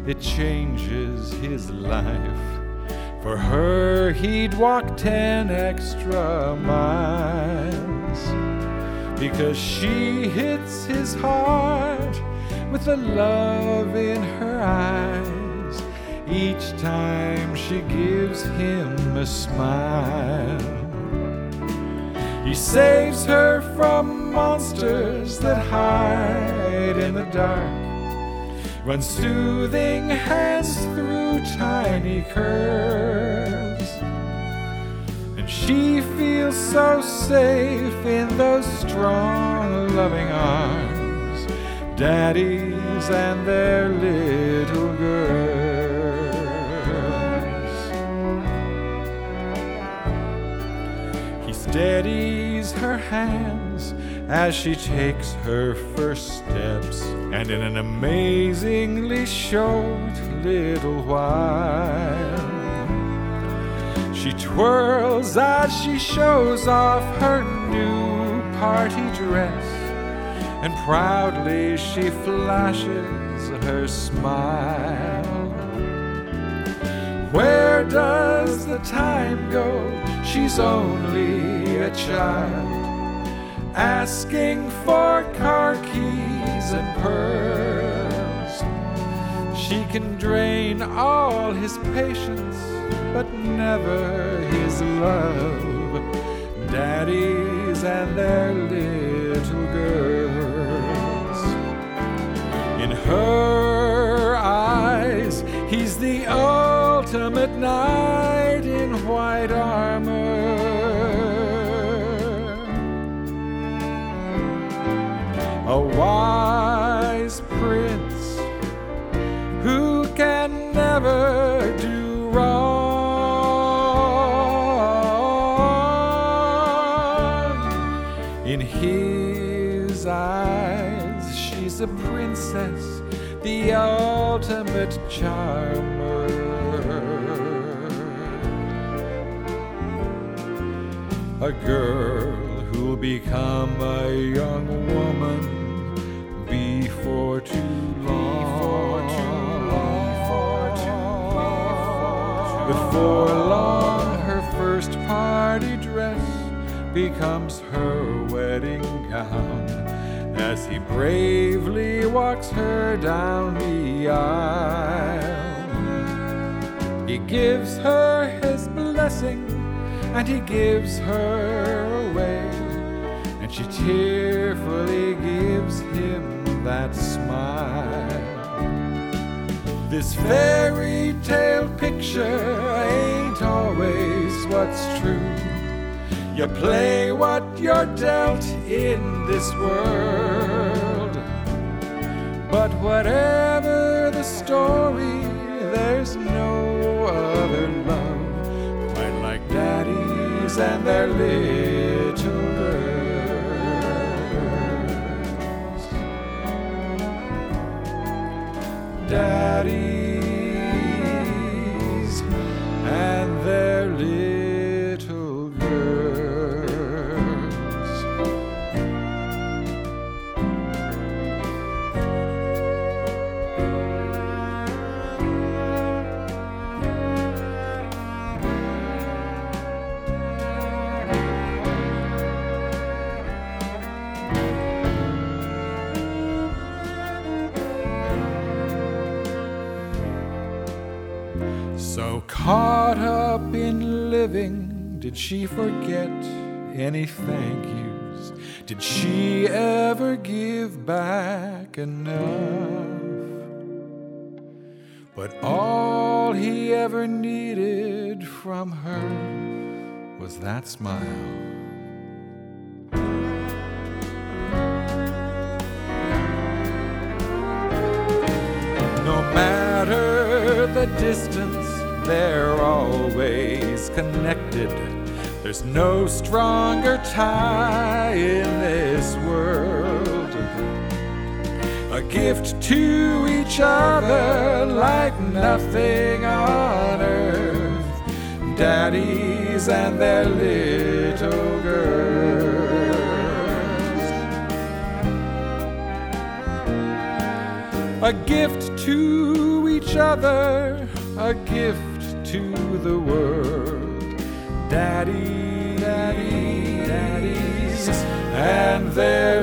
it changes his life. For her, he'd walk 10 extra miles, because she hits his heart with the love in her eyes each time she gives him a smile. He saves her from monsters that hide in the dark, runs soothing hands through tiny curves, and she feels so safe in those strong, loving arms, daddies and their little girls. He steadies her hands as she takes her first steps, and in an amazingly short little while, she twirls as she shows off her new party dress, and proudly she flashes her smile. Where does the time go? She's only a child, asking for car keys and pearls. She can drain all his patience, but never his love, daddies and their little girls. In her eyes, he's the ultimate knight in white armor, a wise prince who can never do wrong. In his eyes, she's a princess, the ultimate charmer, a girl who'll become a young woman before too long. Before long, her first party dress becomes her wedding gown, as he bravely walks her down the aisle. He gives her his blessing, and he gives her away, and she tearfully gives him that smile. This fairy tale picture ain't always what's true. You play what you're dealt in this world, but whatever the story, there's no other love quite like daddies and their little girls. Daddies and their little girls. So caught up in living, did she forget any thank yous? Did she ever give back enough? But all he ever needed from her was that smile. No matter the distance, they're always connected. There's no stronger tie in this world. A gift to each other like nothing on earth. Daddies and their little girls. a gift to each other, a gift to the world. Daddy, daddy, daddies, and their